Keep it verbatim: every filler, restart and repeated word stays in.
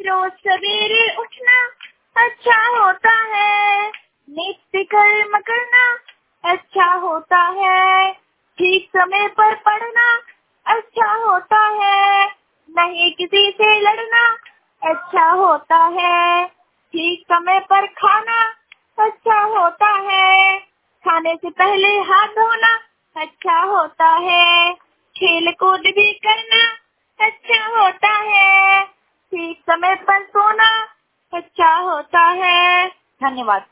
रोज सवेरे उठना अच्छा होता है, नित्य कर्म करना अच्छा होता है, ठीक समय पर पढ़ना अच्छा होता है, नहीं किसी से लड़ना अच्छा होता है, ठीक समय पर खाना अच्छा होता है, खाने से पहले हाथ धोना अच्छा होता है, खेल कूद भी करना अच्छा होता है, ठीक समय पर सोना अच्छा होता है। धन्यवाद।